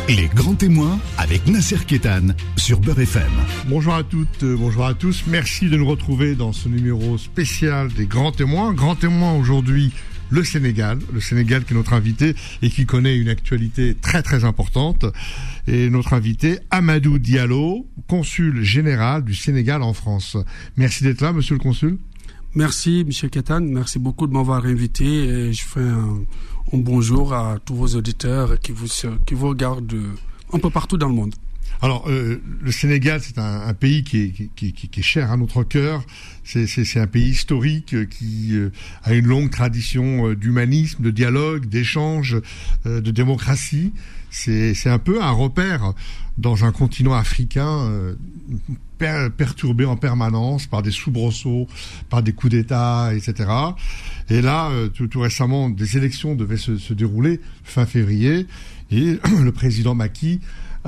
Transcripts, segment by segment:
Les grands témoins avec Nasser Kétan sur Beurre FM. Bonjour à toutes, bonjour à tous. Merci de nous retrouver dans ce numéro spécial des grands témoins. Grand témoin aujourd'hui, le Sénégal. Le Sénégal qui est notre invité et qui connaît une actualité très très importante. Et notre invité, Amadou Diallo, consul général du Sénégal en France. Merci d'être là, monsieur le consul. Merci, M. Kétan. Merci beaucoup de m'avoir invité. Et je fais un bonjour à tous vos auditeurs qui vous regardent un peu partout dans le monde. Alors, le Sénégal, c'est un pays qui est cher à notre cœur. C'est un pays historique qui a une longue tradition d'humanisme, de dialogue, d'échange, de démocratie. C'est un peu un repère dans un continent africain perturbé en permanence par des soubresauts, par des coups d'État, etc. Et là, tout récemment, des élections devaient se dérouler fin février, et le président Macky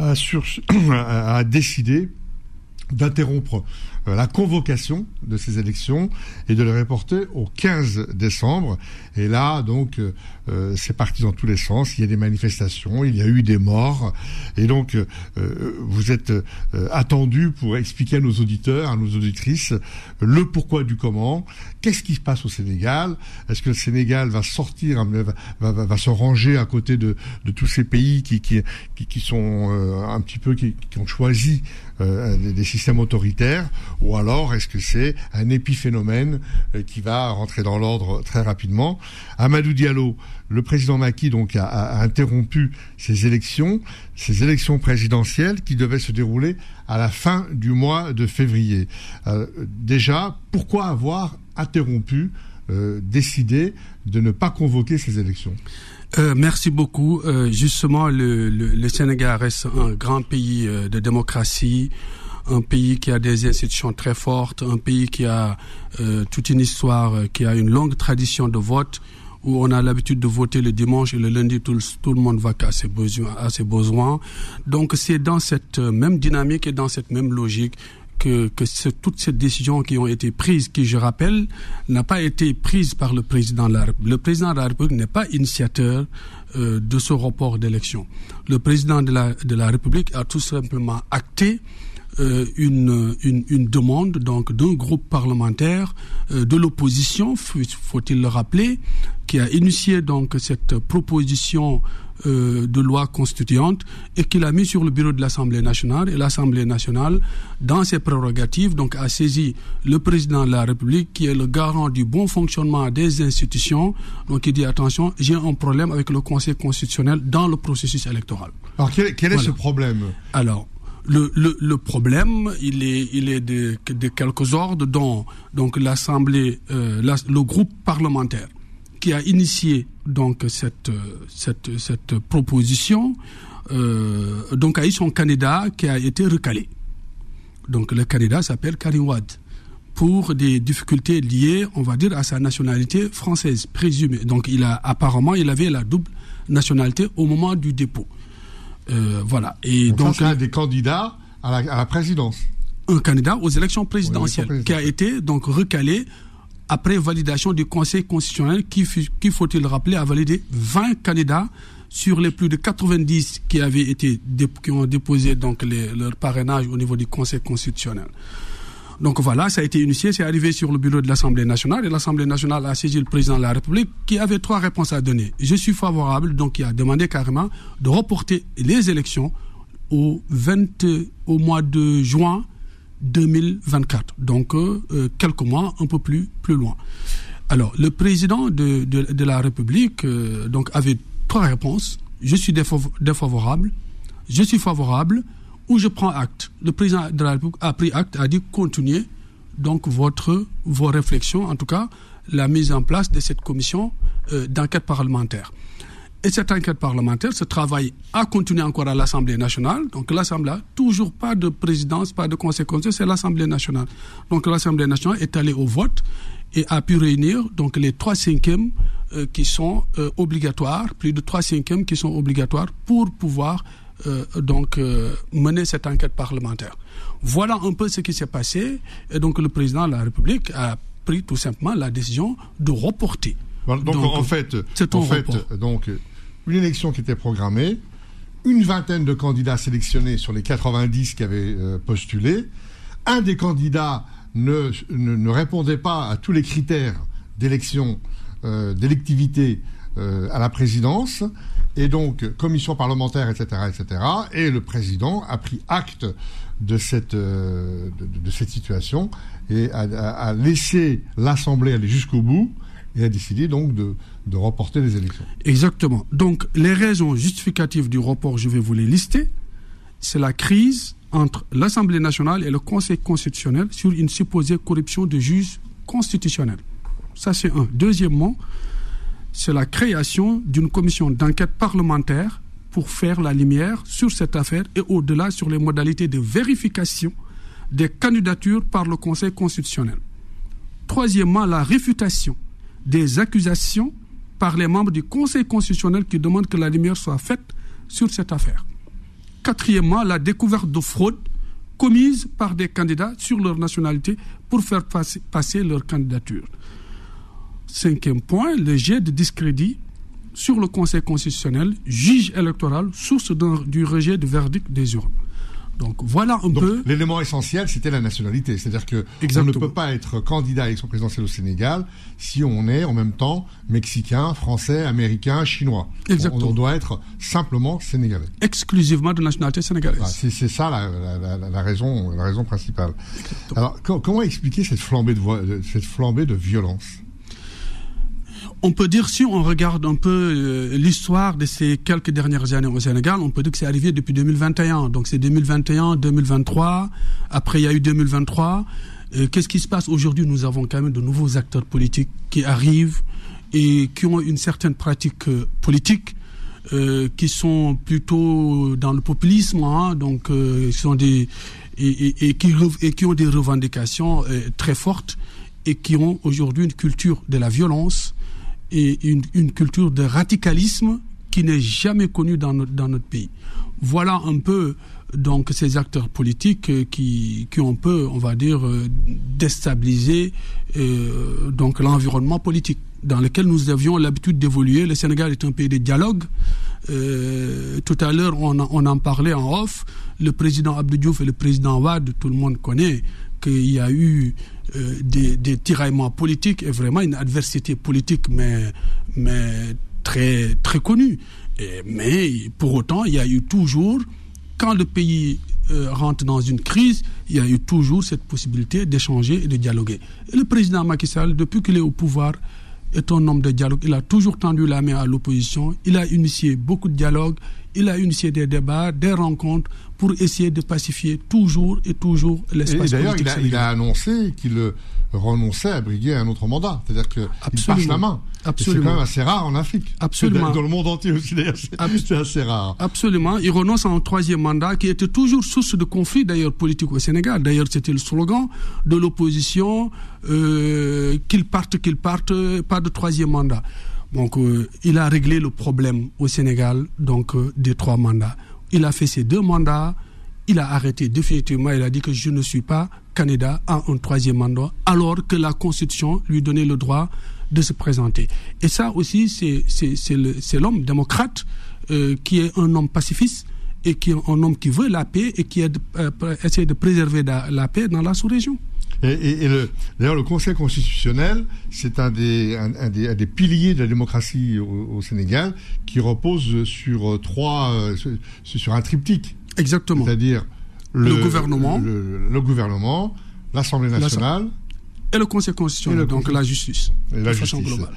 a décidé d'interrompre la convocation de ces élections et de les reporter au 15 décembre. Et là, donc, c'est parti dans tous les sens. Il y a des manifestations, il y a eu des morts. Et donc, vous êtes attendus pour expliquer à nos auditeurs, à nos auditrices, le pourquoi du comment. Qu'est-ce qui se passe au Sénégal? Est-ce que le Sénégal va sortir, va se ranger à côté de tous ces pays qui sont un petit peu, qui ont choisi des systèmes autoritaires, ou alors est-ce que c'est un épiphénomène qui va rentrer dans l'ordre très rapidement? Amadou Diallo, le président Macky donc a interrompu ces élections présidentielles qui devaient se dérouler à la fin du mois de février. Déjà, pourquoi avoir interrompu, décidé de ne pas convoquer ces élections? Merci beaucoup. Justement, le Sénégal reste un grand pays de démocratie, un pays qui a des institutions très fortes, un pays qui a toute une histoire, qui a une longue tradition de vote, où on a l'habitude de voter le dimanche et le lundi, tout le monde va à ses besoins. Donc c'est dans cette même dynamique et dans cette même logique que toutes ces décisions qui ont été prises, qui, je rappelle, n'a pas été prise par le président de la République. Le président de la République n'est pas initiateur de ce report d'élection. Le président de la République a tout simplement acté une demande donc d'un groupe parlementaire de l'opposition, faut-il le rappeler, qui a initié donc cette proposition de loi constituante et qu'il a mis sur le bureau de l'Assemblée nationale. Et l'Assemblée nationale, dans ses prérogatives, donc a saisi le président de la République, qui est le garant du bon fonctionnement des institutions. Donc il dit attention, j'ai un problème avec le Conseil constitutionnel dans le processus électoral. Alors quel est ce problème? Alors le problème, il est de quelques ordres, dont donc l'Assemblée, le groupe parlementaire qui a initié donc cette proposition, donc a eu son candidat qui a été recalé. Donc le candidat s'appelle Karim Wade, pour des difficultés liées, on va dire, à sa nationalité française présumée. Donc il avait la double nationalité au moment du dépôt. Voilà. Et donc ça, c'est un des candidats à la présidence. Un candidat aux élections présidentielles qui a été donc recalé après validation du Conseil constitutionnel qui, faut-il le rappeler, a validé 20 candidats sur les plus de 90 qui ont déposé donc leur parrainage au niveau du Conseil constitutionnel. Donc voilà, ça a été initié, c'est arrivé sur le bureau de l'Assemblée nationale, et l'Assemblée nationale a saisi le président de la République qui avait 3 réponses à donner. Je suis favorable, donc il a demandé carrément de reporter les élections au mois de juin 2024, donc quelques mois un peu plus loin. Alors, le président de la République donc avait 3 réponses. Je suis défavorable, je suis favorable, ou je prends acte. Le président de la République a pris acte, a dit continuez donc vos réflexions, en tout cas la mise en place de cette commission d'enquête parlementaire. Et cette enquête parlementaire, ce travail a continué encore à l'Assemblée nationale. Donc l'Assemblée, toujours pas de présidence, pas de conseil constitutionnel, c'est l'Assemblée nationale. Donc l'Assemblée nationale est allée au vote et a pu réunir donc les 3/5 qui sont obligatoires, plus de 3/5 qui sont obligatoires pour pouvoir mener cette enquête parlementaire. Voilà un peu ce qui s'est passé. Et donc le président de la République a pris tout simplement la décision de reporter. Donc en fait, une élection qui était programmée, une vingtaine de candidats sélectionnés sur les 90 qui avaient postulé. Un des candidats ne répondait pas à tous les critères d'élection, d'électivité à la présidence, et donc commission parlementaire, etc., etc. Et le président a pris acte de cette situation et a laissé l'Assemblée aller jusqu'au bout et a décidé donc de reporter les élections. Exactement. Donc les raisons justificatives du report, je vais vous les lister. C'est la crise entre l'Assemblée nationale et le Conseil constitutionnel sur une supposée corruption de juges constitutionnels. Ça, c'est un. Deuxièmement, c'est la création d'une commission d'enquête parlementaire pour faire la lumière sur cette affaire et au-delà sur les modalités de vérification des candidatures par le Conseil constitutionnel. Troisièmement, la réfutation des accusations par les membres du Conseil constitutionnel qui demandent que la lumière soit faite sur cette affaire. Quatrièmement, la découverte de fraudes commises par des candidats sur leur nationalité pour faire passer leur candidature. Cinquième point, le jet de discrédit sur le Conseil constitutionnel, juge électoral, source du rejet du verdict des urnes. Donc voilà un peu... L'élément essentiel, c'était la nationalité. C'est-à-dire qu'on ne peut pas être candidat à l'élection présidentielle au Sénégal si on est en même temps mexicain, français, américain, chinois. On doit être simplement sénégalais. Exclusivement de nationalité sénégalaise. C'est ça la raison principale. Exactement. Alors comment expliquer cette flambée de violence ? On peut dire, si on regarde un peu l'histoire de ces quelques dernières années au Sénégal, on peut dire que c'est arrivé depuis 2021. Donc c'est 2021, 2023, après il y a eu 2023. Qu'est-ce qui se passe aujourd'hui ? Nous avons quand même de nouveaux acteurs politiques qui arrivent et qui ont une certaine pratique politique, qui sont plutôt dans le populisme, donc sont qui ont des revendications très fortes et qui ont aujourd'hui une culture de la violence et une culture de radicalisme qui n'est jamais connue dans notre pays. Voilà un peu donc ces acteurs politiques qui ont un peu, on va dire, déstabilisé donc l'environnement politique dans lequel nous avions l'habitude d'évoluer. Le Sénégal est un pays de dialogue. Tout à l'heure, on en parlait en off. Le président Abdou Diouf et le président Wade, tout le monde connaît qu'il y a eu des tiraillements politiques et vraiment une adversité politique, mais très, très connue. Mais pour autant, il y a eu toujours, quand le pays rentre dans une crise, il y a eu toujours cette possibilité d'échanger et de dialoguer. Et le président Macky Sall, depuis qu'il est au pouvoir, est un homme de dialogue. Il a toujours tendu la main à l'opposition. Il a initié beaucoup de dialogues. Il a initié des débats, des rencontres pour essayer de pacifier toujours et toujours l'espace politique. D'ailleurs, il a annoncé qu'il renonçait à briguer un autre mandat. C'est-à-dire qu'il passe la main. Absolument. C'est quand même assez rare en Afrique. Absolument. Dans le monde entier aussi, d'ailleurs, c'est assez rare. Absolument. Il renonce à un troisième mandat qui était toujours source de conflit, d'ailleurs, politique au Sénégal. D'ailleurs, c'était le slogan de l'opposition, qu'il parte, pas de troisième mandat. Donc, il a réglé le problème au Sénégal, donc, des 3 mandats. Il a fait ses 2 mandats, il a arrêté définitivement, il a dit que je ne suis pas candidat à un 3e mandat, alors que la Constitution lui donnait le droit de se présenter. Et ça aussi, c'est l'homme démocrate qui est un homme pacifiste et qui est un homme qui veut la paix et qui essaie de préserver la paix dans la sous-région. D'ailleurs, le Conseil constitutionnel, c'est un des piliers de la démocratie au Sénégal, qui repose sur sur un triptyque. Exactement. C'est-à-dire le gouvernement, l'Assemblée nationale et le Conseil constitutionnel, donc la justice. Et la justice. Globale.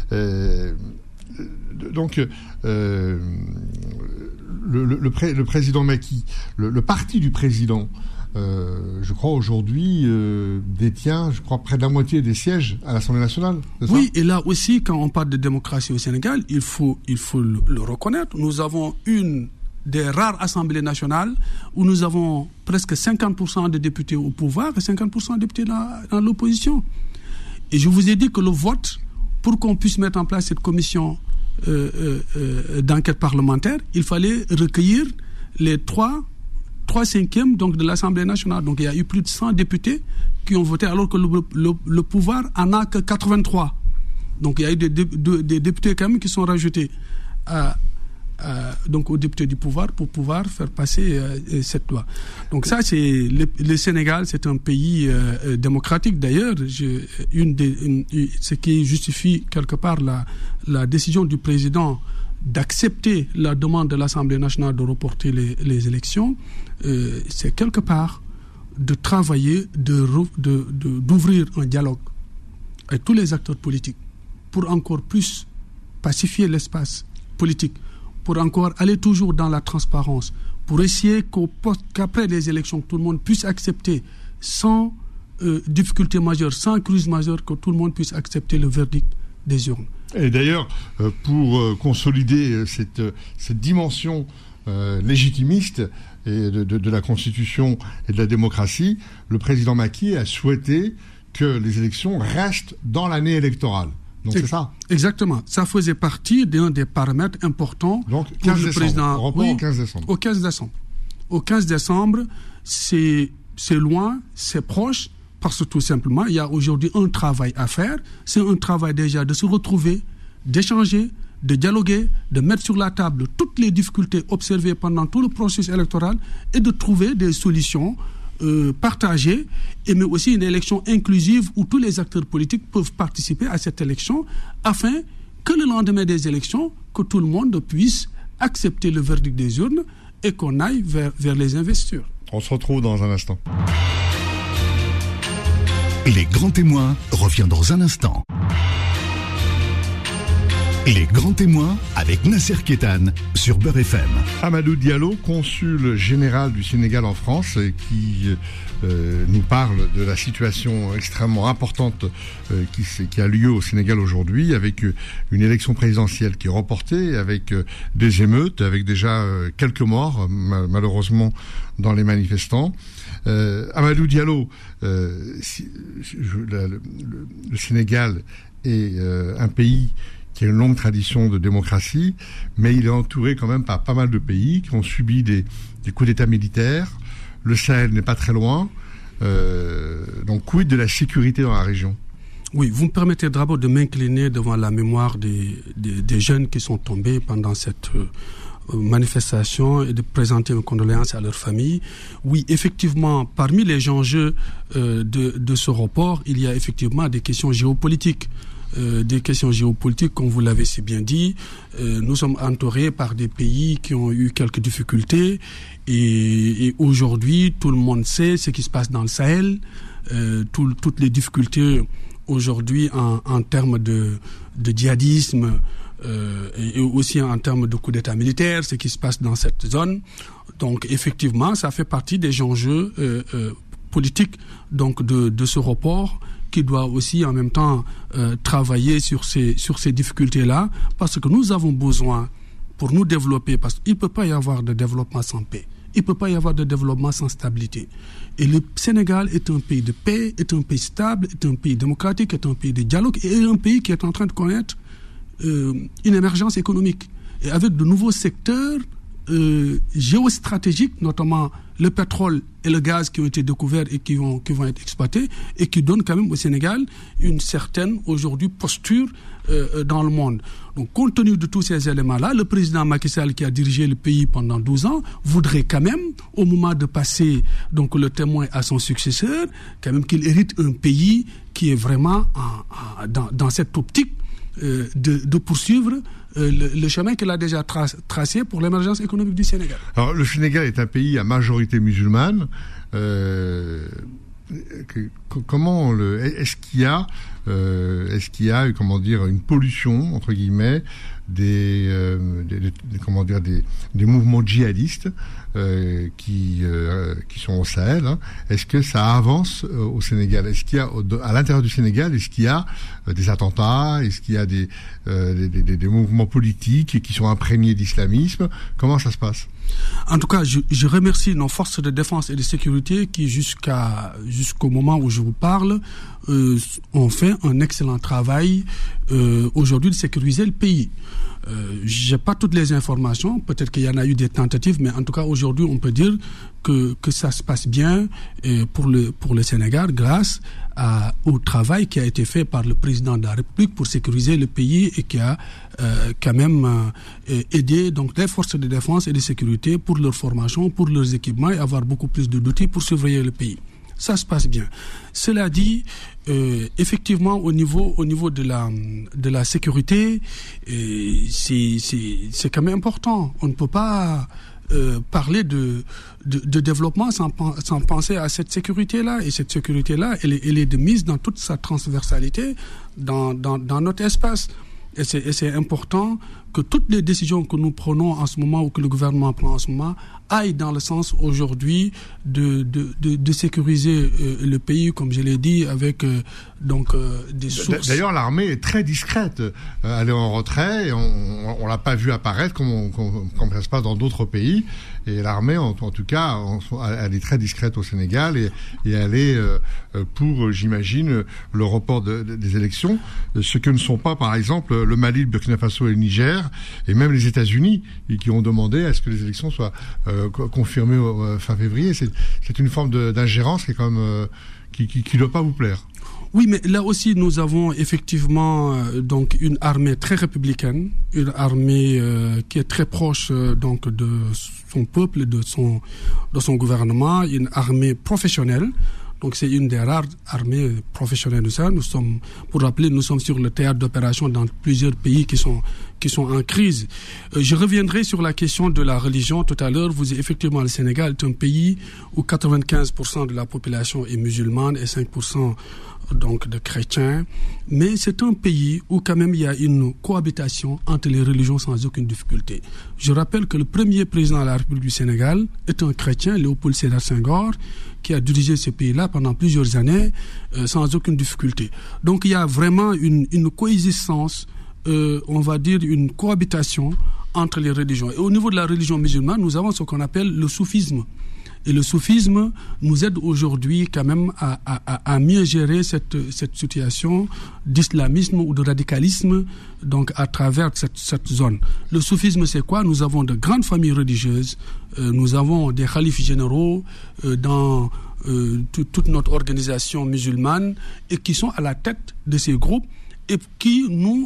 Le président Macky, le parti du président, je crois aujourd'hui détient, près de la moitié des sièges à l'Assemblée nationale. Oui, et là aussi, quand on parle de démocratie au Sénégal, il faut le reconnaître. Nous avons une des rares assemblées nationales où nous avons presque 50% de députés au pouvoir et 50% de députés dans l'opposition. Et je vous ai dit que le vote, pour qu'on puisse mettre en place cette commission d'enquête parlementaire, il fallait recueillir les 3/5 donc de l'Assemblée nationale. Donc il y a eu plus de 100 députés qui ont voté, alors que le pouvoir en a que 83. Donc il y a eu des députés quand même qui sont rajoutés à donc aux députés du pouvoir pour pouvoir faire passer cette loi. Donc ça, c'est le Sénégal, c'est un pays démocratique. D'ailleurs, ce qui justifie quelque part la décision du président d'accepter la demande de l'Assemblée nationale de reporter les élections, c'est quelque part de travailler, d'ouvrir un dialogue avec tous les acteurs politiques pour encore plus pacifier l'espace politique, pour encore aller toujours dans la transparence, pour essayer qu'après les élections, tout le monde puisse accepter sans difficulté majeure, sans crise majeure, que tout le monde puisse accepter le verdict des urnes. Et d'ailleurs, pour consolider cette dimension légitimiste et de la Constitution et de la démocratie, le président Macky a souhaité que les élections restent dans l'année électorale. Donc c'est ça. Exactement. Ça faisait partie d'un des paramètres importants. Donc 15 décembre. Président. Report au 15 décembre. Au 15 décembre. Au 15 décembre, c'est loin, c'est proche, parce que tout simplement, il y a aujourd'hui un travail à faire. C'est un travail déjà de se retrouver, d'échanger, de dialoguer, de mettre sur la table toutes les difficultés observées pendant tout le processus électoral et de trouver des solutions partagées, mais aussi une élection inclusive où tous les acteurs politiques peuvent participer à cette élection afin que le lendemain des élections, que tout le monde puisse accepter le verdict des urnes et qu'on aille vers les investitures. On se retrouve dans un instant. Les grands témoins revient dans un instant. Les grands témoins avec Nasser Kétane sur Beurre FM. Amadou Diallo, consul général du Sénégal en France, qui nous parle de la situation extrêmement importante qui a lieu au Sénégal aujourd'hui, avec une élection présidentielle qui est reportée, avec des émeutes, avec déjà quelques morts, malheureusement, dans les manifestants. Amadou Diallo, le Sénégal est un pays qui a une longue tradition de démocratie, mais il est entouré quand même par pas mal de pays qui ont subi des coups d'État militaires. Le Sahel n'est pas très loin. Donc, quid de la sécurité dans la région ? Oui, vous me permettez d'abord de m'incliner devant la mémoire des jeunes qui sont tombés pendant cette manifestation et de présenter mes condoléances à leurs familles. Oui, effectivement, parmi les enjeux de ce report, il y a effectivement des questions géopolitiques. Comme vous l'avez si bien dit. Nous sommes entourés par des pays qui ont eu quelques difficultés et aujourd'hui, tout le monde sait ce qui se passe dans le Sahel, toutes les difficultés aujourd'hui en termes de djihadisme et aussi en termes de coup d'État militaire, ce qui se passe dans cette zone. Donc effectivement, ça fait partie des enjeux politiques donc de ce report, qui doit aussi en même temps travailler sur ces difficultés-là, parce que nous avons besoin, pour nous développer, parce qu'il ne peut pas y avoir de développement sans paix, il ne peut pas y avoir de développement sans stabilité. Et le Sénégal est un pays de paix, est un pays stable, est un pays démocratique, est un pays de dialogue, et est un pays qui est en train de connaître une émergence économique. Et avec de nouveaux secteurs géostratégiques, notamment le pétrole et le gaz qui ont été découverts et qui vont être exploités et qui donnent quand même au Sénégal une certaine, aujourd'hui, posture dans le monde. Donc, compte tenu de tous ces éléments-là, le président Macky Sall, qui a dirigé le pays pendant 12 ans, voudrait quand même, au moment de passer donc, le témoin à son successeur, quand même qu'il hérite un pays qui est vraiment dans cette optique de poursuivre le chemin qu'il a déjà tracé pour l'émergence économique du Sénégal. Alors, le Sénégal est un pays à majorité musulmane. Comment est-ce qu'il y a comment dire une pollution entre guillemets des mouvements djihadistes qui sont au Sahel, hein. Est-ce que ça avance au Sénégal? Est-ce qu'il y a à l'intérieur du Sénégal, est-ce qu'il y a des attentats? Est-ce qu'il y a des mouvements politiques qui sont imprégnés d'islamisme? Comment ça se passe? En tout cas, je remercie nos forces de défense et de sécurité qui, jusqu'au moment où je vous parle, ont fait un excellent travail aujourd'hui de sécuriser le pays. J'ai pas toutes les informations, peut-être qu'il y en a eu des tentatives, mais en tout cas aujourd'hui on peut dire que ça se passe bien pour le Sénégal grâce au travail qui a été fait par le président de la République pour sécuriser le pays et qui a quand même aidé donc les forces de défense et de sécurité pour leur formation, pour leurs équipements et avoir beaucoup plus d'outils pour surveiller le pays. Ça se passe bien. Cela dit, effectivement, au niveau de la sécurité, c'est quand même important. On ne peut pas parler de développement sans penser à cette sécurité-là. Et cette sécurité-là, elle est de mise dans toute sa transversalité dans notre espace. Et c'est important que toutes les décisions que nous prenons en ce moment ou que le gouvernement prend en ce moment aillent dans le sens aujourd'hui de sécuriser le pays, comme je l'ai dit, avec des sources. D'ailleurs, l'armée est très discrète. Elle est en retrait et on l'a pas vu apparaître comme ça se passe dans d'autres pays. Et l'armée, en tout cas, elle est très discrète au Sénégal et elle est pour, j'imagine, le report des élections. Ce que ne sont pas, par exemple, le Mali, le Burkina Faso et le Niger, et même les États-Unis, qui ont demandé à ce que les élections soient confirmées fin février. C'est une forme d'ingérence qui est quand même qui doit pas vous plaire. Oui, mais là aussi, nous avons effectivement donc une armée très républicaine, une armée qui est très proche donc de son peuple, de son gouvernement, une armée professionnelle. Donc c'est une des rares armées professionnelles de ça. Pour rappeler, nous sommes sur le théâtre d'opération dans plusieurs pays qui sont en crise. Je reviendrai sur la question de la religion tout à l'heure. Effectivement, le Sénégal est un pays où 95% de la population est musulmane et 5% donc de chrétiens. Mais c'est un pays où quand même il y a une cohabitation entre les religions sans aucune difficulté. Je rappelle que le premier président de la République du Sénégal est un chrétien, Léopold Sédar Senghor, qui a dirigé ce pays-là pendant plusieurs années sans aucune difficulté. Donc il y a vraiment une coexistence, on va dire une cohabitation entre les religions. Et au niveau de la religion musulmane, nous avons ce qu'on appelle le soufisme. Et le soufisme nous aide aujourd'hui quand même à mieux gérer cette situation d'islamisme ou de radicalisme donc à travers cette zone. Le soufisme, c'est quoi? Nous avons de grandes familles religieuses, nous avons des khalifes généraux dans toute notre organisation musulmane et qui sont à la tête de ces groupes et qui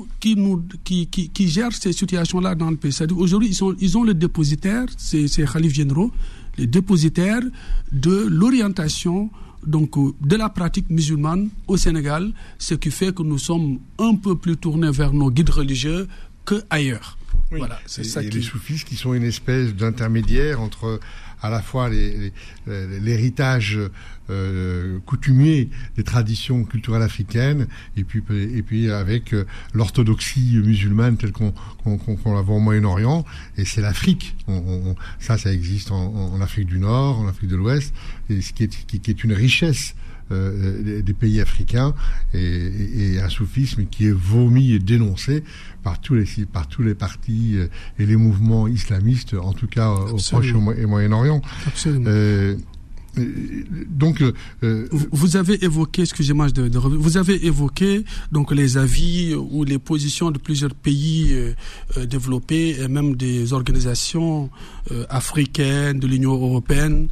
gèrent ces situations-là dans le pays. C'est-à-dire aujourd'hui, ils ont le dépositaire, ces khalifes généraux, les dépositaires de l'orientation donc de la pratique musulmane au Sénégal, ce qui fait que nous sommes un peu plus tournés vers nos guides religieux qu'ailleurs. Oui. Voilà, c'est ça. Les soufis qui sont une espèce d'intermédiaire entre à la fois l'héritage coutumier des traditions culturelles africaines et puis avec l'orthodoxie musulmane telle qu'on la voit au Moyen-Orient. Et c'est l'Afrique. Ça existe en Afrique du Nord, en Afrique de l'Ouest, et ce qui est une richesse des pays africains et un soufisme qui est vomi et dénoncé par tous les partis et les mouvements islamistes, en tout cas au Proche et Moyen-Orient. Absolument. Donc, vous avez évoqué, excusez-moi, vous avez évoqué donc les avis ou les positions de plusieurs pays développés et même des organisations africaines, de l'Union européenne,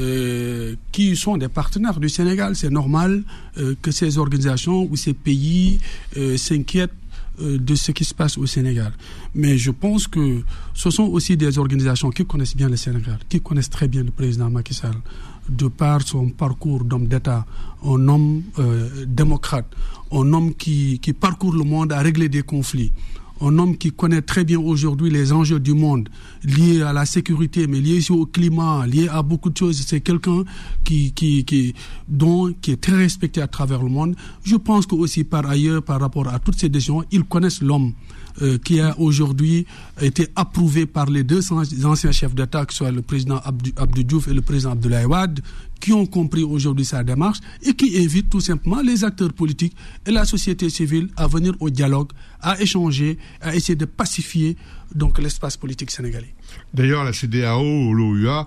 qui sont des partenaires du Sénégal. C'est normal que ces organisations ou ces pays s'inquiètent de ce qui se passe au Sénégal. Mais je pense que ce sont aussi des organisations qui connaissent bien le Sénégal, qui connaissent très bien le président Macky Sall, de par son parcours d'homme d'État, un homme démocrate, un homme qui parcourt le monde à régler des conflits, un homme qui connaît très bien aujourd'hui les enjeux du monde liés à la sécurité, mais liés aussi au climat, liés à beaucoup de choses. C'est quelqu'un qui est très respecté à travers le monde. Je pense que aussi par ailleurs, par rapport à toutes ces décisions, ils connaissent l'homme qui a aujourd'hui été approuvé par les deux anciens chefs d'État, que ce soit le président Abdou Diouf et le président Abdoulaye Wade, qui ont compris aujourd'hui sa démarche et qui invitent tout simplement les acteurs politiques et la société civile à venir au dialogue, à échanger, à essayer de pacifier donc l'espace politique sénégalais. D'ailleurs, la CEDEAO, l'OUA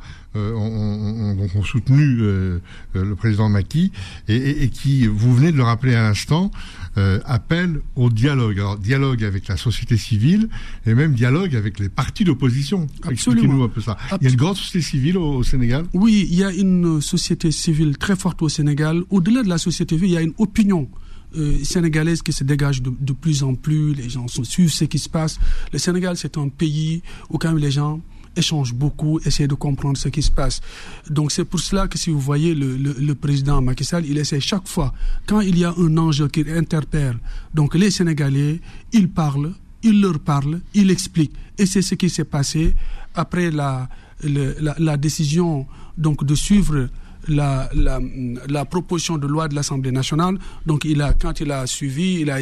ont soutenu le président Macky et qui, vous venez de le rappeler à l'instant, appelle au dialogue. Alors, dialogue avec la société civile et même dialogue avec les partis d'opposition. Absolument. Expliquez-nous un peu ça. Il y a une grande société civile au Sénégal? Oui, il y a une société société civile très forte au Sénégal. Au-delà de la société civile, il y a une opinion sénégalaise qui se dégage de plus en plus. Les gens suivent ce qui se passe. Le Sénégal, c'est un pays où quand même les gens échangent beaucoup, essayent de comprendre ce qui se passe. Donc c'est pour cela que si vous voyez le président Macky Sall, il essaie chaque fois, quand il y a un enjeu qui interpelle donc les Sénégalais, il parle, il leur parle, il explique. Et c'est ce qui s'est passé après la décision donc de suivre la proposition de loi de l'Assemblée nationale. Donc quand il a suivi, il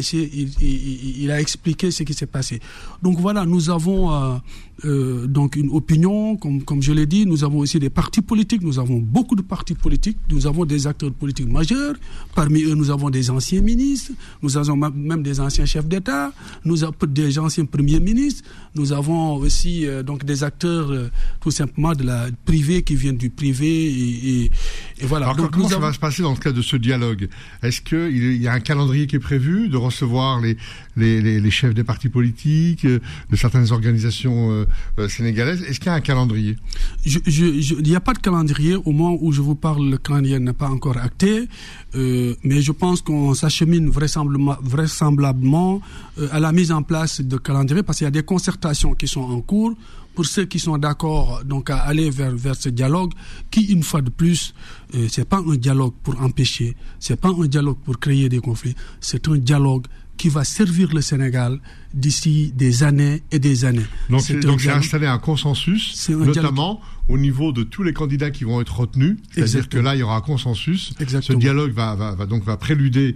a expliqué ce qui s'est passé. Donc voilà, nous avons donc une opinion, comme je l'ai dit. Nous avons aussi des partis politiques. Nous avons beaucoup de partis politiques. Nous avons des acteurs politiques majeurs. Parmi eux, nous avons des anciens ministres. Nous avons même des anciens chefs d'État. Nous avons des anciens premiers ministres. Nous avons aussi donc des acteurs tout simplement de la privée qui viennent du privé et voilà. Alors, donc, comment ça va se passer dans le cadre de ce dialogue? Est-ce qu'il y a un calendrier qui est prévu de recevoir les chefs des partis politiques, de certaines organisations sénégalaises? Est-ce qu'il y a un calendrier? Il n'y a pas de calendrier. Au moment où je vous parle, le calendrier n'est pas encore acté. Mais je pense qu'on s'achemine vraisemblablement à la mise en place de calendrier, parce qu'il y a des concertations qui sont en cours. Pour ceux qui sont d'accord donc à aller vers ce dialogue, qui une fois de plus, c'est pas un dialogue pour empêcher, c'est pas un dialogue pour créer des conflits, c'est un dialogue qui va servir le Sénégal d'ici des années et des années. Donc c'est installer un consensus, notamment au niveau de tous les candidats qui vont être retenus. C'est-à-dire que là, il y aura un consensus. Exactement. Ce dialogue va préluder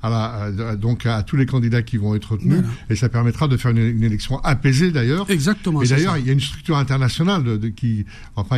à tous les candidats qui vont être retenus. Voilà. Et ça permettra de faire une élection apaisée, d'ailleurs. Exactement. Et d'ailleurs, il y a une structure internationale il va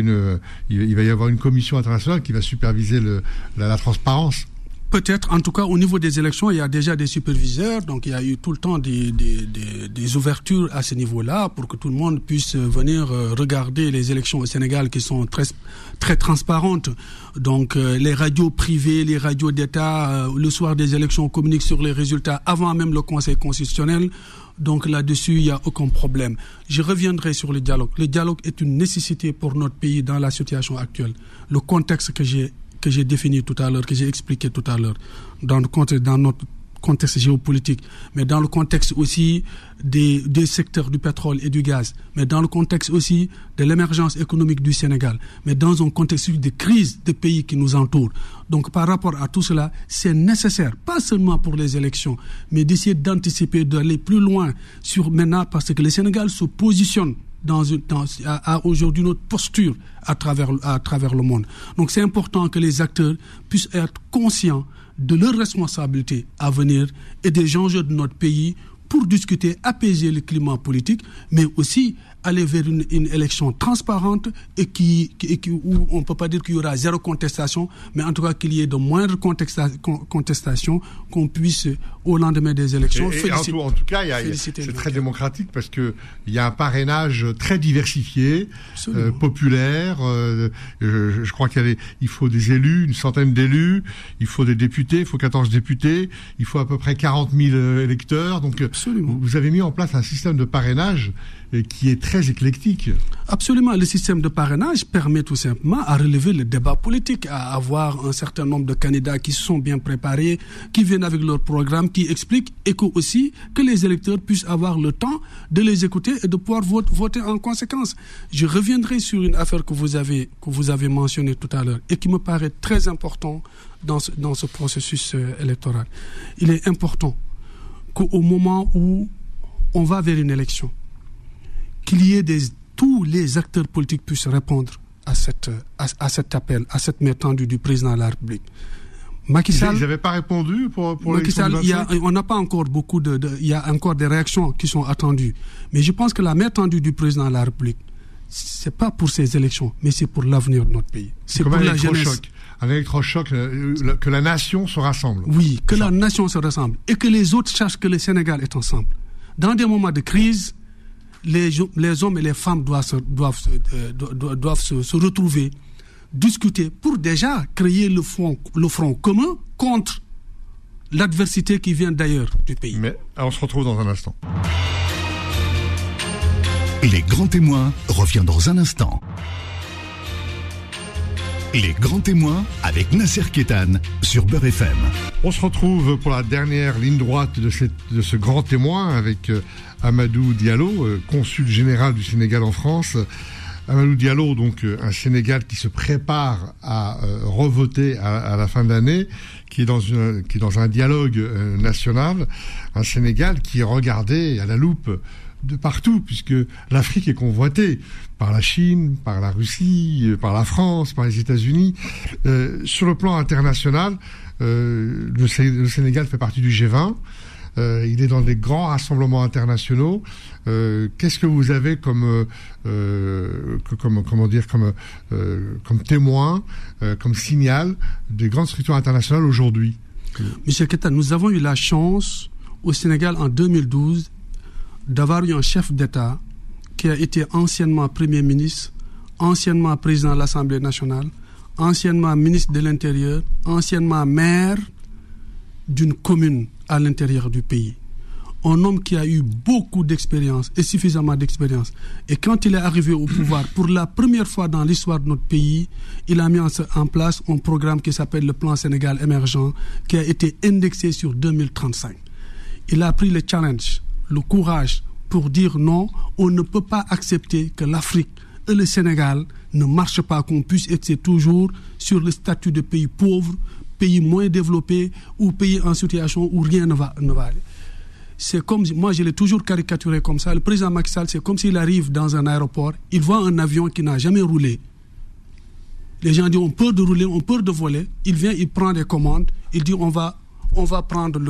y avoir une commission internationale qui va superviser la transparence. Peut-être, en tout cas, au niveau des élections, il y a déjà des superviseurs, donc il y a eu tout le temps des ouvertures à ce niveau-là pour que tout le monde puisse venir regarder les élections au Sénégal qui sont très, très transparentes. Donc les radios privées, les radios d'État, le soir des élections, communiquent sur les résultats avant même le Conseil constitutionnel. Donc là-dessus, il n'y a aucun problème. Je reviendrai sur le dialogue. Le dialogue est une nécessité pour notre pays dans la situation actuelle. Le contexte que j'ai défini tout à l'heure, que j'ai expliqué tout à l'heure, dans notre contexte géopolitique, mais dans le contexte aussi des secteurs du pétrole et du gaz, mais dans le contexte aussi de l'émergence économique du Sénégal, mais dans un contexte de crise des pays qui nous entourent. Donc par rapport à tout cela, c'est nécessaire, pas seulement pour les élections, mais d'essayer d'anticiper, d'aller plus loin sur maintenant, parce que le Sénégal se positionne à aujourd'hui notre posture à travers le monde. Donc c'est important que les acteurs puissent être conscients de leurs responsabilités à venir et des enjeux de notre pays pour discuter, apaiser le climat politique, mais aussi aller vers une élection transparente et où on ne peut pas dire qu'il y aura zéro contestation, mais en tout cas qu'il y ait de moindres contestations, qu'on puisse, au lendemain des élections, féliciter. En tout cas, c'est très démocratique parce qu'il y a un parrainage très diversifié, populaire. Je crois il faut des élus, une centaine d'élus, il faut des députés, il faut 14 députés, il faut à peu près 40 000 électeurs. Donc, vous avez mis en place un système de parrainage qui est très éclectique. Absolument. Le système de parrainage permet tout simplement à relever le débat politique, à avoir un certain nombre de candidats qui sont bien préparés, qui viennent avec leur programme, qui expliquent, et que les électeurs puissent avoir le temps de les écouter et de pouvoir voter en conséquence. Je reviendrai sur une affaire que vous avez mentionnée tout à l'heure et qui me paraît très important dans ce processus électoral. Il est important qu'au moment où on va vers une élection, qu'il y ait tous les acteurs politiques puissent répondre à cet appel, à cette main tendue du président de la République. Macky Sall, ils n'avaient pas répondu pour Macky Sall, on n'a pas encore il y a encore des réactions qui sont attendues. Mais je pense que la main tendue du président de la République, c'est pas pour ces élections, mais c'est pour l'avenir de notre pays. C'est pour la jeunesse. Un électrochoc, que la nation se rassemble. Oui, que la nation se rassemble et que les autres sachent que le Sénégal est ensemble. Dans des moments de crise, les hommes et les femmes doivent se retrouver, discuter pour déjà créer le front commun contre l'adversité qui vient d'ailleurs du pays. Mais on se retrouve dans un instant. Les grands témoins reviennent dans un instant. Les grands témoins avec Nasser Kétan sur Beurre FM. On se retrouve pour la dernière ligne droite de ce grand témoin avec Amadou Diallo, consul général du Sénégal en France. Amadou Diallo, donc un Sénégal qui se prépare à revoter à la fin de l'année, qui est dans un dialogue national, un Sénégal qui est regardé à la loupe de partout, puisque l'Afrique est convoitée par la Chine, par la Russie, par la France, par les États-Unis. Sur le plan international, le Sénégal fait partie du G20. Il est dans des grands rassemblements internationaux. Qu'est-ce que vous avez comme témoin, comme signal des grandes structures internationales aujourd'hui? Monsieur Kétan, nous avons eu la chance au Sénégal en 2012 d'avoir eu un chef d'État qui a été anciennement Premier ministre, anciennement président de l'Assemblée nationale, anciennement ministre de l'Intérieur, anciennement maire d'une commune à l'intérieur du pays. Un homme qui a eu beaucoup d'expérience et suffisamment d'expérience. Et quand il est arrivé au pouvoir, pour la première fois dans l'histoire de notre pays, il a mis en place un programme qui s'appelle le Plan Sénégal émergent, qui a été indexé sur 2035. Il a pris le challenge, le courage pour dire non, on ne peut pas accepter que l'Afrique et le Sénégal ne marchent pas, qu'on puisse être toujours sur le statut de pays pauvre, pays moins développé ou pays en situation où rien ne va aller. C'est comme, moi je l'ai toujours caricaturé comme ça, le président Macky Sall, c'est comme s'il arrive dans un aéroport, il voit un avion qui n'a jamais roulé. Les gens disent on peur de rouler, on peur de voler, il vient, il prend des commandes, il dit on va prendre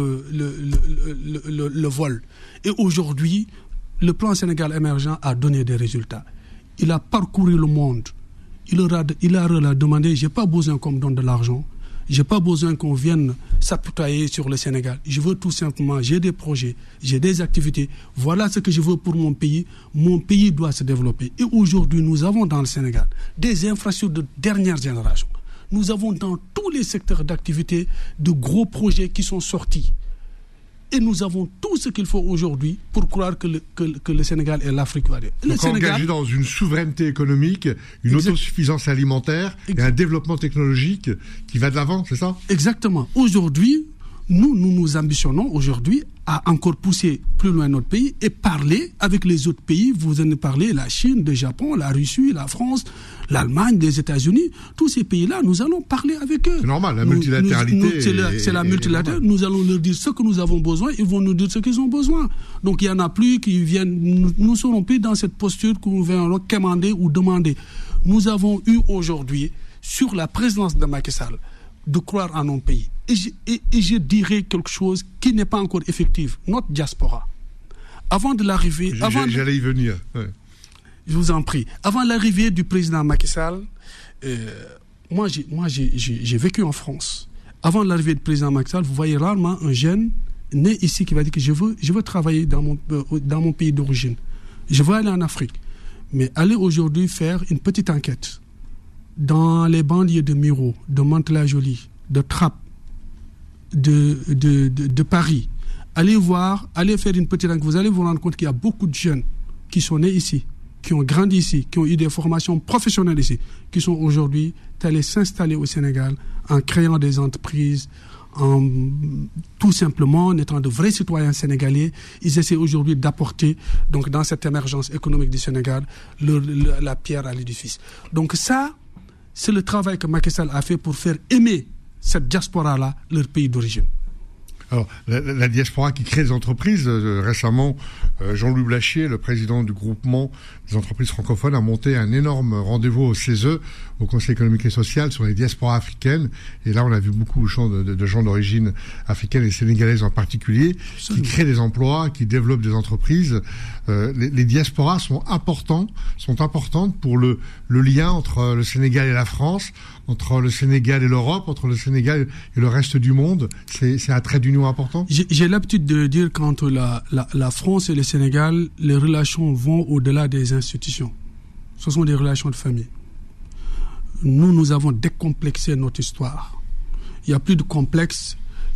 le vol. Et aujourd'hui, le plan Sénégal émergent a donné des résultats. Il a parcouru le monde. Il leur a demandé, j'ai pas besoin qu'on me donne de l'argent. J'ai pas besoin qu'on vienne s'apitoyer sur le Sénégal. Je veux tout simplement, j'ai des projets, j'ai des activités. Voilà ce que je veux pour mon pays. Mon pays doit se développer. Et aujourd'hui, nous avons dans le Sénégal des infrastructures de dernière génération. Nous avons dans tous les secteurs d'activité de gros projets qui sont sortis. Et nous avons tout ce qu'il faut aujourd'hui pour croire que le Sénégal et l'Afrique vont aller. Donc engagé dans une souveraineté économique, une autosuffisance alimentaire et un développement technologique qui va de l'avant, c'est ça? Exactement. Aujourd'hui, nous ambitionnons aujourd'hui à encore pousser plus loin notre pays et parler avec les autres pays. Vous en parlez, la Chine, le Japon, la Russie, la France, l'Allemagne, les États-Unis. Tous ces pays-là, nous allons parler avec eux. C'est normal, la multilatéralité. C'est la multilatéralité. Nous allons leur dire ce que nous avons besoin, ils vont nous dire ce qu'ils ont besoin. Donc il n'y en a plus qui viennent, nous ne serons plus dans cette posture qu'on vient recommander ou demander. Nous avons eu aujourd'hui, sur la présidence de Macky Sall, de croire en nos pays. Et je dirais quelque chose qui n'est pas encore effectif. Notre diaspora. Avant de l'arrivée... J'allais y venir. Ouais. Je vous en prie. Avant l'arrivée du président Macky Sall, moi j'ai vécu en France. Avant l'arrivée du président Macky Sall, vous voyez rarement un jeune né ici qui va dire que je veux travailler dans mon pays d'origine. Je veux aller en Afrique. Mais aller aujourd'hui faire une petite enquête dans les banlieues de Miro, de Mantes-la-Jolie, de Trappes, de Paris, allez faire une petite enquête, vous allez vous rendre compte qu'il y a beaucoup de jeunes qui sont nés ici, qui ont grandi ici, qui ont eu des formations professionnelles ici, qui sont aujourd'hui allés s'installer au Sénégal en créant des entreprises, tout simplement en étant de vrais citoyens sénégalais. Ils essaient aujourd'hui d'apporter, donc dans cette émergence économique du Sénégal, la pierre à l'édifice. Donc ça, c'est le travail que Macky Sall a fait pour faire aimer cette diaspora-là, leur pays d'origine. Alors, la diaspora qui crée des entreprises, récemment, Jean-Louis Blachier, le président du groupement des entreprises francophones, a monté un énorme rendez-vous au CESE, au Conseil économique et social, sur les diasporas africaines. Et là, on a vu beaucoup de gens d'origine africaine et sénégalaise en particulier, qui créent des emplois, qui développent des entreprises. Les diasporas sont importantes pour le lien entre le Sénégal et la France, entre le Sénégal et l'Europe, entre le Sénégal et le reste du monde. C'est un trait d'union important. J'ai l'habitude de dire qu'entre la France et le Sénégal, les relations vont au-delà des institutions. Ce sont des relations de famille. Nous avons décomplexé notre histoire. Il n'y a plus de complexe,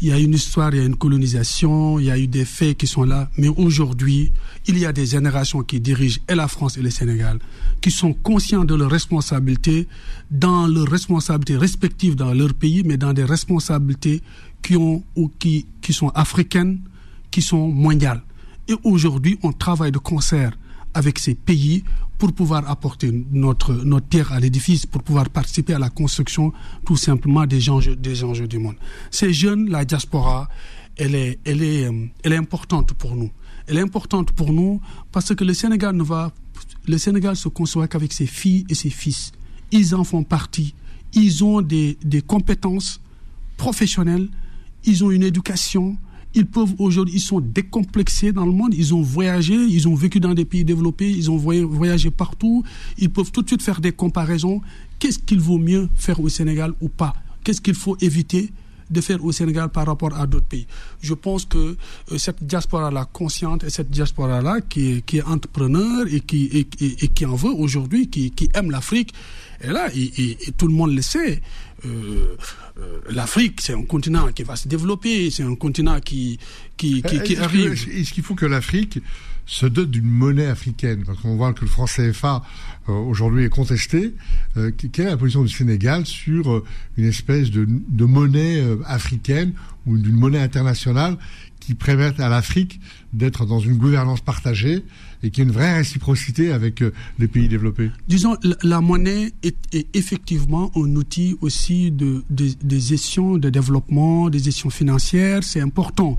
il y a une histoire, il y a une colonisation, il y a eu des faits qui sont là. Mais aujourd'hui, il y a des générations qui dirigent et la France et le Sénégal, qui sont conscients de leurs responsabilités, dans leurs responsabilités respectives dans leur pays, mais dans des responsabilités qui sont africaines, qui sont mondiales. Et aujourd'hui, on travaille de concert avec ces pays pour pouvoir apporter notre pierre à l'édifice, pour pouvoir participer à la construction tout simplement des enjeux du monde. Ces jeunes, la diaspora, elle est importante pour nous. Elle est importante pour nous parce que le Sénégal se construit qu'avec ses filles et ses fils. Ils en font partie. Ils ont des compétences professionnelles. Ils ont une éducation. Ils sont décomplexés dans le monde, ils ont voyagé, ils ont vécu dans des pays développés, ils ont voyagé partout, ils peuvent tout de suite faire des comparaisons. Qu'est-ce qu'il vaut mieux faire au Sénégal ou pas? Qu'est-ce qu'il faut éviter de faire au Sénégal par rapport à d'autres pays? Je pense que cette diaspora-là consciente et cette diaspora-là qui est entrepreneur et qui en veut aujourd'hui, qui aime l'Afrique, et là, et tout le monde le sait, l'Afrique, c'est un continent qui va se développer, c'est un continent qui arrive. Est-ce qu'il faut que l'Afrique se dote d'une monnaie africaine? Parce qu'on voit que le franc CFA aujourd'hui est contesté. Quelle est la position du Sénégal sur une espèce de monnaie africaine ou d'une monnaie internationale qui permette à l'Afrique d'être dans une gouvernance partagée et qu'il y ait une vraie réciprocité avec les pays développés? Disons, la monnaie est effectivement un outil aussi de gestion, de développement, de gestion financière, c'est important.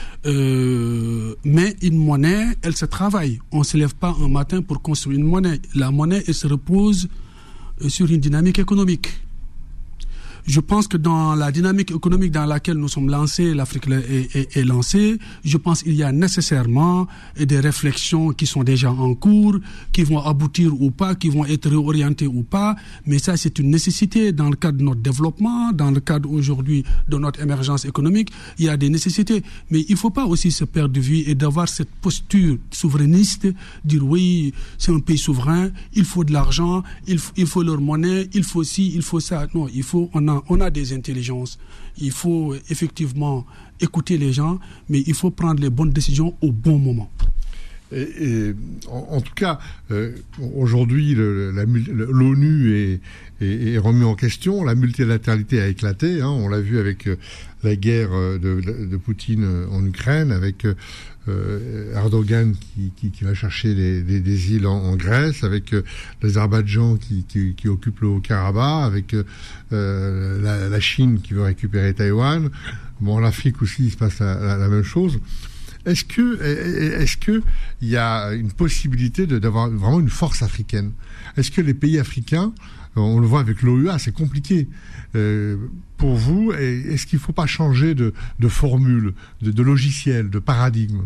Mais une monnaie, elle se travaille. On ne se lève pas un matin pour construire une monnaie. La monnaie, elle se repose sur une dynamique économique. Je pense que dans la dynamique économique dans laquelle nous sommes lancés, l'Afrique est lancée, je pense qu'il y a nécessairement des réflexions qui sont déjà en cours, qui vont aboutir ou pas, qui vont être réorientées ou pas, mais ça c'est une nécessité dans le cadre de notre développement, dans le cadre aujourd'hui de notre émergence économique, il y a des nécessités. Mais il ne faut pas aussi se perdre de vue et d'avoir cette posture souverainiste, dire oui, c'est un pays souverain, il faut de l'argent, il faut leur monnaie, il faut ci, il faut ça. Non, on a des intelligences. Il faut effectivement écouter les gens, mais il faut prendre les bonnes décisions au bon moment. En tout cas, aujourd'hui, l'ONU est remis en question. La multilatéralité a éclaté. On l'a vu avec la guerre de Poutine en Ukraine, avec Erdogan qui va chercher des îles en Grèce, avec l'Azerbaïdjan qui occupe le Haut-Karabakh, avec la Chine qui veut récupérer Taïwan. Bon, en Afrique aussi, il se passe la même chose. Est-ce que il y a une possibilité d'avoir vraiment une force africaine? Est-ce que les pays africains, on le voit avec l'OUA, c'est compliqué. Pour vous, est-ce qu'il ne faut pas changer de formule, de logiciel, de paradigme?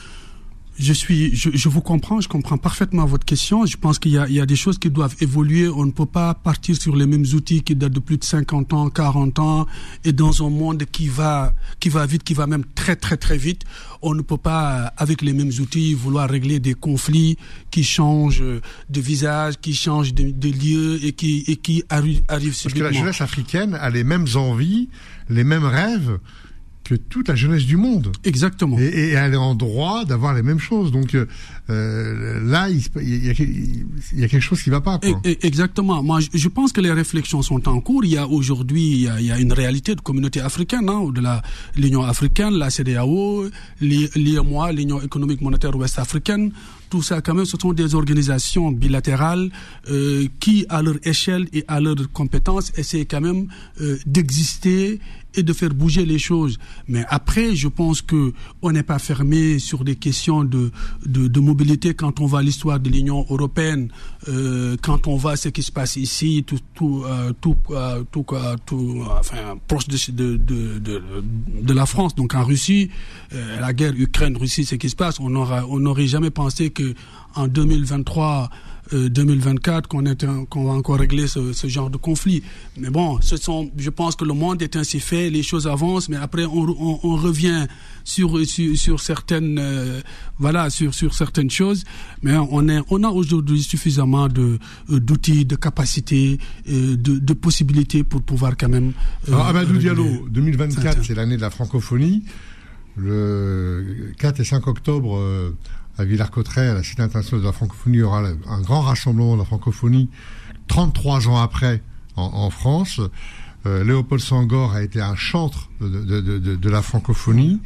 Je vous comprends, je comprends parfaitement votre question. Je pense qu'il y a des choses qui doivent évoluer. On ne peut pas partir sur les mêmes outils qui datent de plus de 50 ans, 40 ans, et dans un monde qui va vite, qui va même très très très vite. On ne peut pas, avec les mêmes outils, vouloir régler des conflits qui changent de visage, qui changent de lieu et qui arrivent subitement. Parce que la jeunesse africaine a les mêmes envies, les mêmes rêves que toute la jeunesse du monde. Exactement. Et elle est en droit d'avoir les mêmes choses. Donc là, il y a quelque chose qui ne va pas, quoi. Exactement. Moi, je pense que les réflexions sont en cours. Il y a aujourd'hui, il y a une réalité de communauté africaine, de l'Union africaine, la CEDEAO, l'IMOA, l'Union économique monétaire ouest-africaine. Tout ça, quand même, ce sont des organisations bilatérales qui, à leur échelle et à leurs compétences, essaient quand même d'exister et de faire bouger les choses. Mais après, je pense que on n'est pas fermé sur des questions de mobilité quand on voit l'histoire de l'Union européenne, quand on voit ce qui se passe ici, proche de la France, donc en Russie, la guerre Ukraine-Russie, ce qui se passe, on n'aurait jamais pensé que en 2023, 2024, qu'on va encore régler ce genre de conflit. Mais bon, je pense que le monde est ainsi fait, les choses avancent, mais après on revient sur certaines, sur certaines choses. Mais on a aujourd'hui suffisamment d'outils, de capacités, de possibilités pour pouvoir quand même. Alors Amadou Diallo, 2024, c'est l'année de la francophonie. Le 4 et 5 octobre. À Villers-Cotterêts, à la Cité internationale de la francophonie, il y aura un grand rassemblement de la francophonie 33 ans après en France. Léopold Senghor a été un chantre de la francophonie.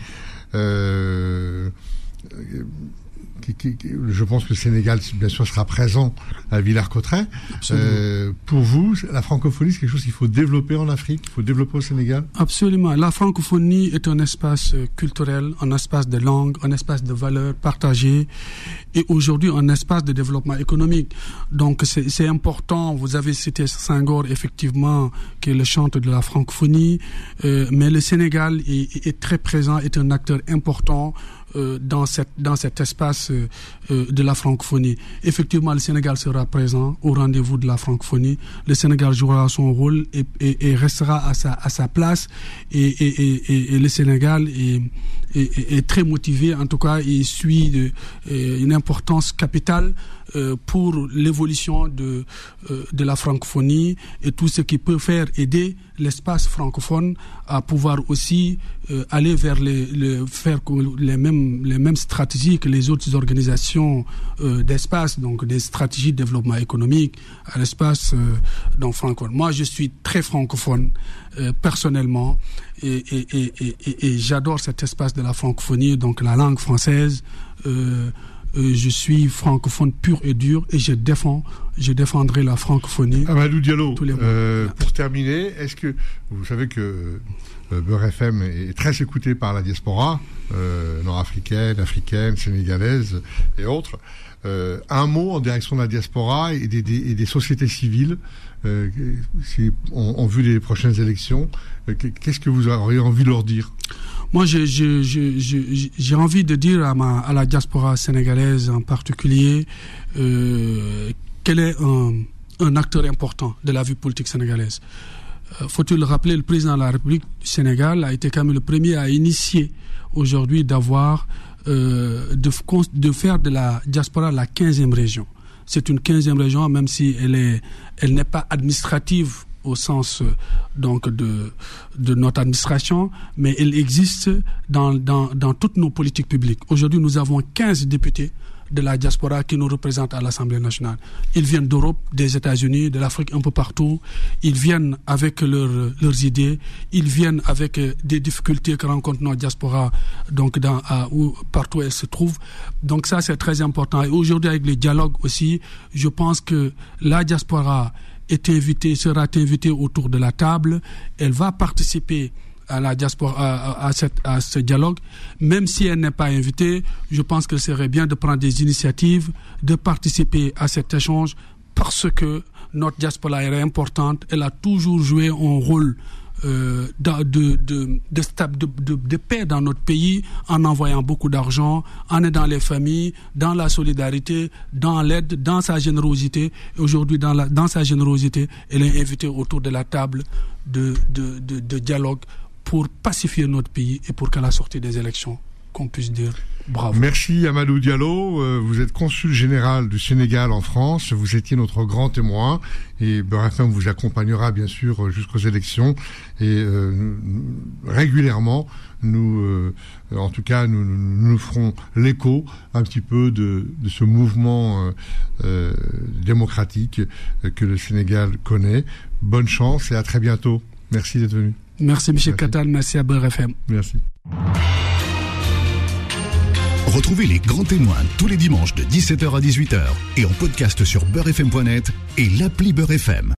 Je pense que le Sénégal, bien sûr, sera présent à Villers-Cotterêts. Pour vous, la francophonie, c'est quelque chose qu'il faut développer en Afrique, qu'il faut développer au Sénégal? Absolument. La francophonie est un espace culturel, un espace de langue, un espace de valeurs partagées et aujourd'hui un espace de développement économique. Donc c'est important. Vous avez cité Senghor, effectivement, qui est le chantre de la francophonie, mais le Sénégal est très présent, est un acteur important dans cet espace de la francophonie. Effectivement, le Sénégal sera présent au rendez-vous de la francophonie. Le Sénégal jouera son rôle et restera à sa place. Et le Sénégal est très motivé. En tout cas, il suit une importance capitale pour l'évolution de la francophonie et tout ce qui peut faire aider l'espace francophone à pouvoir aussi aller vers les mêmes stratégies que les autres organisations d'espace, donc des stratégies de développement économique à l'espace francophone. Moi, je suis très francophone personnellement et j'adore cet espace de la francophonie, donc la langue française. Je suis francophone pur et dur et je défendrai la francophonie. Amadou Diallo, pour terminer, est-ce que vous savez que Beurre FM est très écouté par la diaspora nord-africaine, africaine, sénégalaise et autres. Un mot en direction de la diaspora et des sociétés civiles en vue des prochaines élections. Qu'est-ce que vous auriez envie de leur dire? Moi, j'ai envie de dire à la diaspora sénégalaise en particulier qu'elle est un acteur important de la vie politique sénégalaise. Faut-il le rappeler, le président de la République du Sénégal a été quand même le premier à initier aujourd'hui d'avoir de faire de la diaspora la 15e région. C'est une 15e région, même si elle n'est pas administrative au sens donc de notre administration, mais elle existe dans toutes nos politiques publiques. Aujourd'hui, nous avons 15 députés de la diaspora qui nous représentent à l'Assemblée nationale. Ils viennent d'Europe, des États-Unis, de l'Afrique, un peu partout. Ils viennent avec leurs idées. Ils viennent avec des difficultés que rencontrent nos diasporas, donc partout où elles se trouvent. Donc ça, c'est très important. Et aujourd'hui, avec les dialogues aussi, je pense que la diaspora sera invitée autour de la table. Elle va participer à la diaspora, à ce dialogue. Même si elle n'est pas invitée, je pense que ce serait bien de prendre des initiatives, de participer à cet échange, parce que notre diaspora est importante. Elle a toujours joué un rôle de paix dans notre pays, en envoyant beaucoup d'argent, en aidant les familles, dans la solidarité, dans l'aide, dans sa générosité. Et aujourd'hui, dans sa générosité, elle est invitée autour de la table de dialogue pour pacifier notre pays et pour qu'à la sortie des élections, qu'on puisse dire bravo. Merci Amadou Diallo, vous êtes consul général du Sénégal en France, vous étiez notre grand témoin et Beurre FM vous accompagnera bien sûr jusqu'aux élections et régulièrement nous ferons l'écho un petit peu de ce mouvement démocratique que le Sénégal connaît. Bonne chance et à très bientôt. Merci d'être venu. Merci Michel Cattal, merci à Beurre FM. Merci. Retrouvez les grands témoins tous les dimanches de 17h à 18h et en podcast sur beurrefm.net et l'appli Beurre FM.